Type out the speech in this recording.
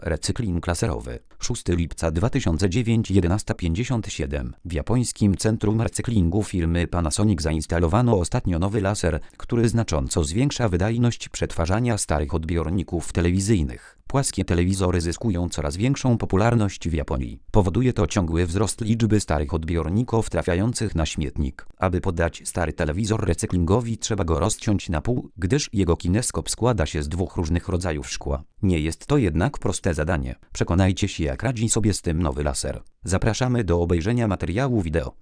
Recykling laserowy. 6 lipca 2009 11:57. W japońskim centrum recyklingu firmy Panasonic zainstalowano ostatnio nowy laser, który znacząco zwiększa wydajność przetwarzania starych odbiorników telewizyjnych. Płaskie telewizory zyskują coraz większą popularność w Japonii. Powoduje to ciągły wzrost liczby starych odbiorników trafiających na śmietnik. Aby poddać stary telewizor recyklingowi, trzeba go rozciąć na pół, gdyż jego kineskop składa się z dwóch różnych rodzajów szkła. Nie jest to jednak proste zadanie. Przekonajcie się, jak radzi sobie z tym nowy laser. Zapraszamy do obejrzenia materiału wideo.